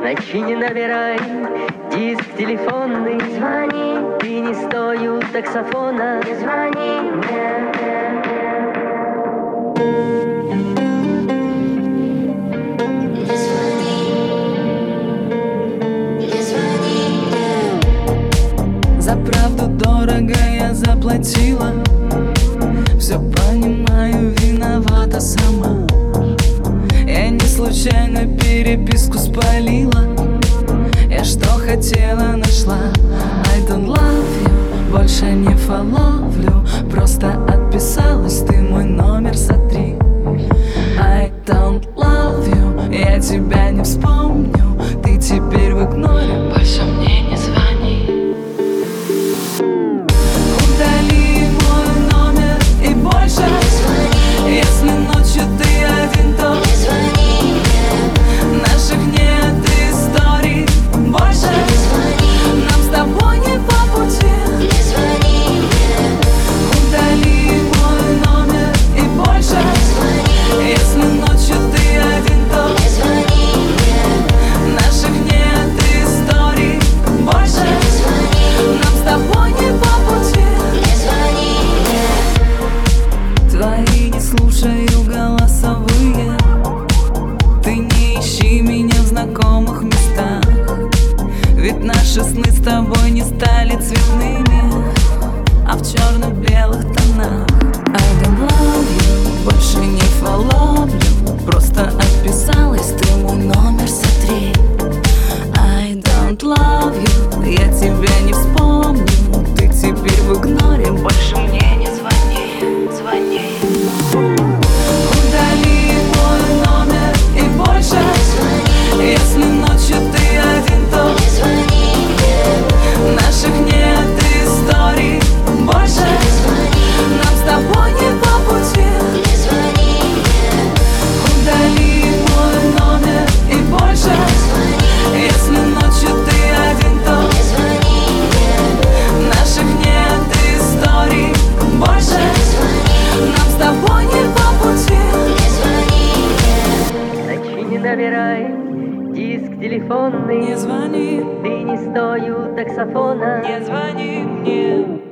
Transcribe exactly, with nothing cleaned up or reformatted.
Ночи не набирай, диск телефонный. Звони, ты не стою таксофона. не звони мне. Не звони, не звони мне. За правду дорого я заплатила. Все понимаю, виновата сама. Я не случайно переписку спалила. Я что хотела, нашла. I don't love you, больше не фоловлю. Просто отписалась, ты мой номер сотри. I don't love you, я тебя не вспомню. Ты теперь в игноре, больше мне не звони. Удали мой номер и больше Не звони, если ночью ты один, то не звони мне. наших нет историй больше. Не звони, Нам с тобой не по пути. не звони мне. Удали мой номер и больше Не звони, если ночью ты один, то не звони мне. наших нет историй больше. Не звони, Нам с тобой не по пути. не звони мне. Твои не слушаю голосовые. Ты не ищи меня в знакомых местах. Ведь наши сны с тобой не стали цветными, а в черно-белых тонах. I don't love you, больше не фоловлю. Просто отписалась, ты мой номер сотри. I don't love you, я тебя не вспомню. Ты теперь в игноре, больше мне не звони, звони. Удали мой номер и больше Не звони, если ночью ты один, то не звони мне. наших нет историй больше. Не звони, Нам с тобой не по пути. не звони мне. Удали мой номер и больше Не звони, если ночью ты один, то не звони мне. наших нет историй больше. Не звони, Нам с тобой не по пути. не звони мне. Ночи не набирай, диск телефонный. Не звони, ты не стою таксофона. не звони мне.